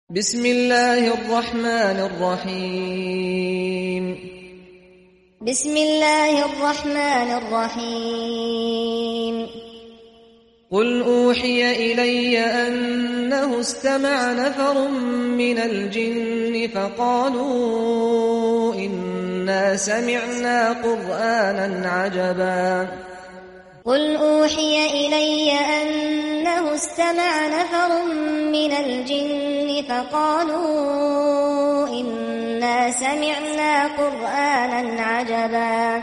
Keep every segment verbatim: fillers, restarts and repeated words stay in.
بسم الله الرحمن الرحيم بسم الله الرحمن الرحيم قل أوحي إلي أنه استمع نفر من الجن فقالوا إنا سمعنا قرآنا عجبا قل أوحي إلي أنه استمع نفر من الجن فقالوا إنا سمعنا قرآنا عجبا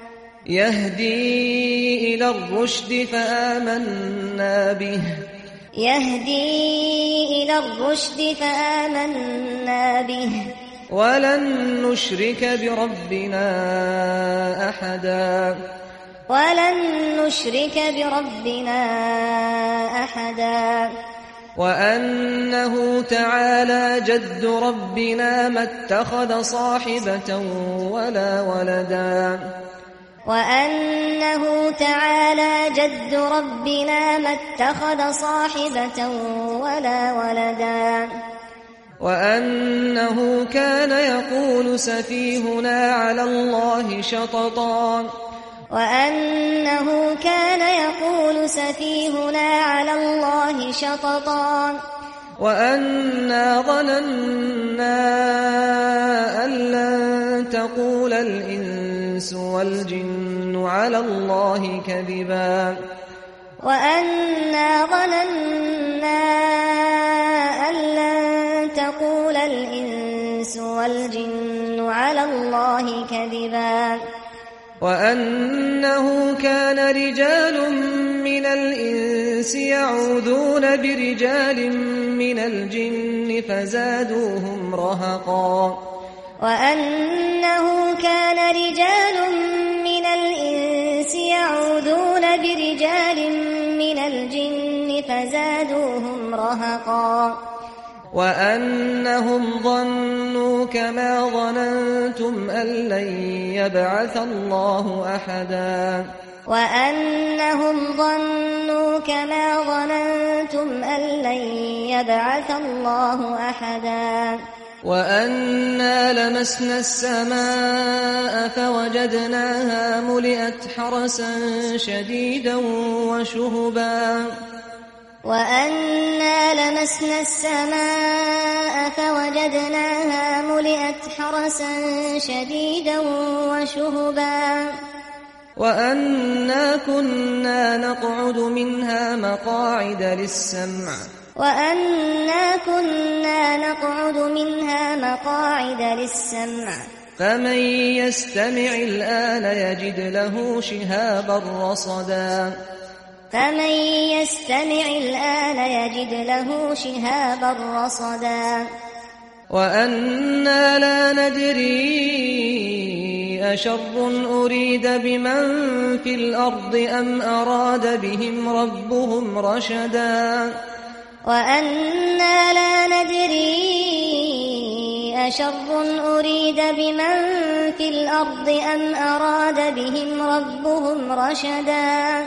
يهدي إلى الرشد فآمنا به يهدي إلى الرشد فآمنا به ولن نشرك بربنا أحدا ولن نشرك بربنا أحدا وأنه تعالى جد ربنا ما اتخذ صاحبة ولا ولدا وأنه تعالى جد ربنا ما اتخذ صاحبة ولا ولدا وأنه كان يقول سفيهنا على الله شططا وأنه كان يقول سفيهنا على الله شططا وأنا ظننا أن لن تقول الإنس والجن على الله كذبا وأنا ظننا أن لن تقول الإنس والجن على الله كذبا وأنه كان رجال من الإنس يعوذون برجال من الجن فزادوهم رهقا وأنه كان رجال من الإنس يعوذون برجال من الجن فزادوهم رهقا وأنهم ظنوا كما ظننتم أن لن يبعث الله أحدا وأنهم ظنوا كما ظننتم أن لن يبعث الله أحدا وأنا لمسنا السماء فوجدناها ملئت حرسا شديدا وشهبا وأنا لمسنا السماء فوجدناها ملئت حرسا شديدا وشهبا وأنا كنا نقعد منها مقاعد للسمع وأنا كنا نقعد منها مقاعد للسمع فمن يستمع الآن يجد له شهابا رصدا فمن يستمع الآن يجد له شهابا رصدا وأنا لا ندري أشر أريد بمن في الأرض أم أراد بهم ربهم رشدا وأنا لا ندري أشر أريد بمن في الأرض أم أراد بهم ربهم رشدا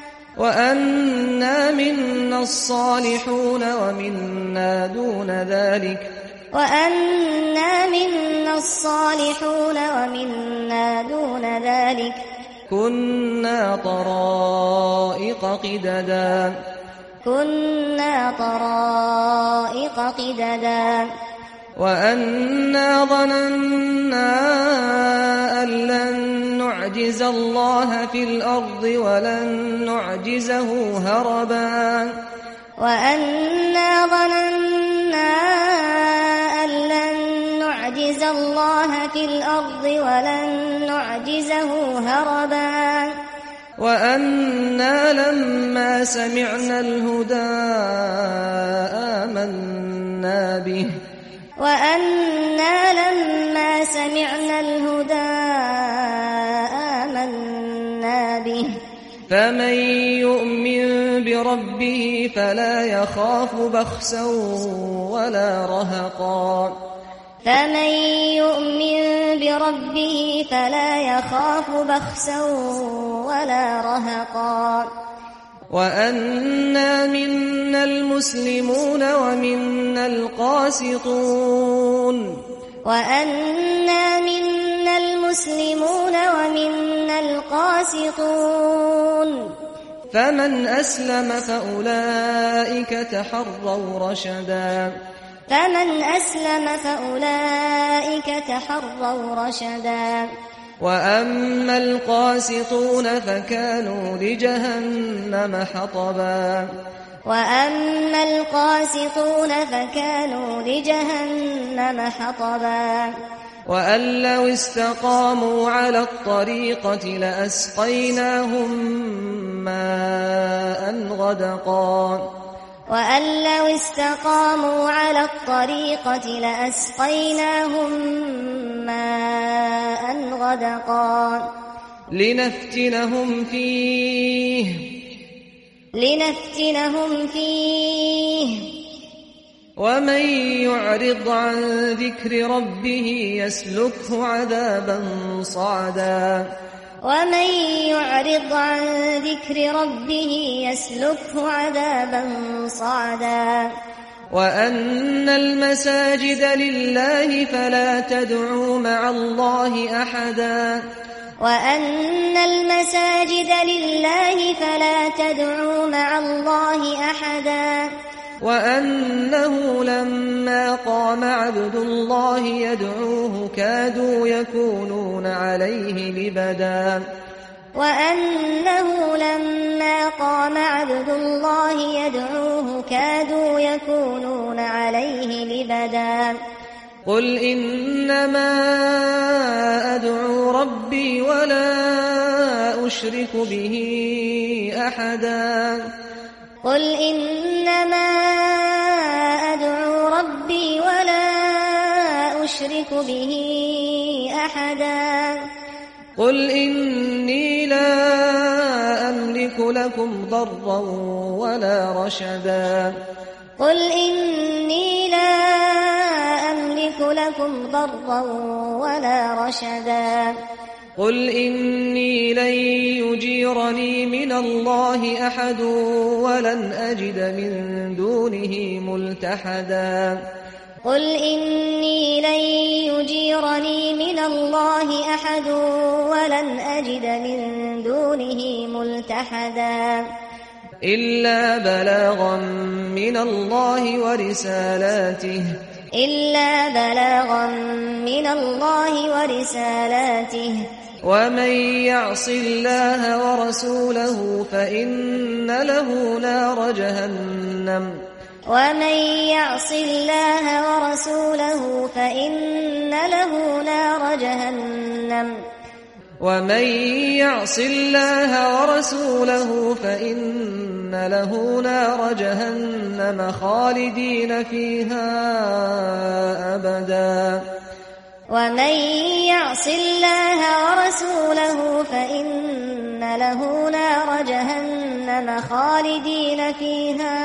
وأنا منا الصالحون ومنا دون ذلك وأنا منا الصالحون ومنا دون ذلك كنا طرائق قددا كنا طرائق قددا وأنا ظننا أن لن نعجز الله في الأرض ولن نعجزه هربا وأنا ظننا أن لن نعجز الله في الأرض ولن نعجزه هربا وأنا لما سمعنا الهدى آمنا به وأنا لما سمعنا الهدى آمنا به فمن يؤمن بربه فلا يخاف بخسا ولا رهقا فمن يؤمن بربه فلا يخاف بخسا ولا رهقا وأنا منا المسلمون ومنا القاسطون وأنا منا المسلمون ومنا القاسطون فمن أسلم فأولئك تحروا رشدا فمن أسلم فأولئك تحروا رشدا وأما القاسطون فكانوا لجهنم حطبا وأما القاسطون فكانوا لجهنم حطبا وأن لو استقاموا على الطريقة لأسقيناهم ماء غدقا وأن لو استقاموا على الطريقة لأسقيناهم ماء غدقا لنفتنهم فيه لنفتنهم فيه ومن يعرض عن ذكر ربه يسلكه عذابا صعدا ومن يعرض عن ذكر ربه يسلكه عذابا صعدا وأن المساجد لله فلا تدعوا مع الله أحدا وأن المساجد لله فلا تدعوا مع الله أحدا وأنه لما قام عبد الله يدعوه كادوا يكونون عليه لبدا وأنه لما قام عبد الله يدعوه كادوا يكونون عليه لبدا قل إنما أدعو ربي ولا أشرك به أحدا قل إنما أدعو ربي ولا أشرك به أحدا قل إني لا أملك لكم ضرا ولا رشدا قل إني لا أملك لكم ضرا ولا رشدا قل إني لن يجيرني من الله أحد ولن أجد من دونه ملتحدا قل إني لن يجيرني من الله أحد ولن أجد من دونه ملتحدا إلا بلاغا من الله ورسالاته إلا بلاغا من الله ورسالاته ومن يعص الله ورسوله فإن له نار جهنم ومن يعص الله ورسوله فإن له نار جهنم ومن يعص الله ورسوله فإن له نار جهنم خالدين فيها أبدا ومن يعص الله ورسوله فإن له نار جهنم خالدين فيها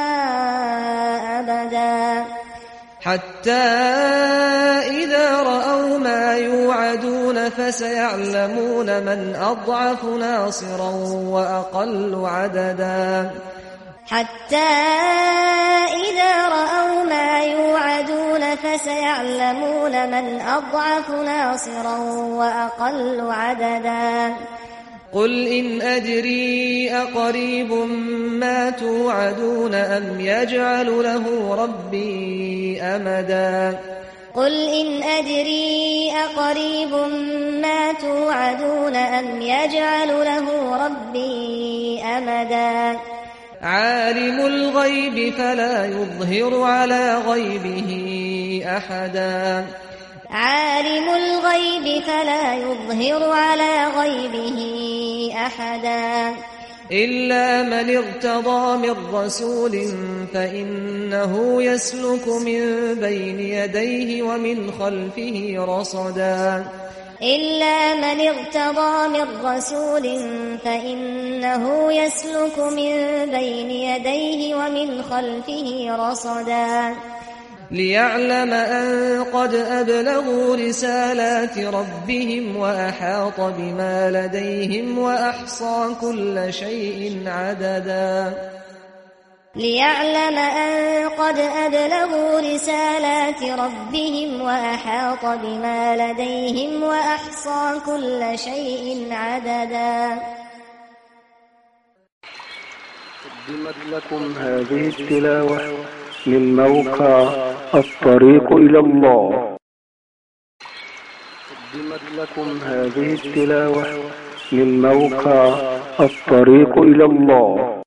أبدا حتى إذا رأوا ما يوعدون فسيعلمون من أضعف ناصرا وأقل عددا حتى إذا رأوا ما يوعدون فسيعلمون من أضعف ناصرا وأقل عددا قل إن أدري أقريب ما توعدون أم يجعل له ربي أمدا قل إن أدري أقريب ما توعدون أم يجعل له ربي أمدا عالم الغيب فلا يظهر على غيبه أحدا عالم الغيب فلا يظهر على غيبه أحدا إلا من ارتضى من رسول فإنه يسلك من بين يديه ومن خلفه رصدا إلا من ارتضى من رسول فإنه يسلك من بين يديه ومن خلفه رصدا ليعلم أن قد أبلغوا رسالات ربهم وأحاط بما لديهم وأحصى كل شيء عددا ليعلم أن قد أبلغوا رسالات ربهم وأحاط بما لديهم وأحصى كل شيء عددا. قدمت لكم هذه التلاوة من موقع الطريق إلى الله. قدمت لكم هذه التلاوة من موقع الطريق إلى الله.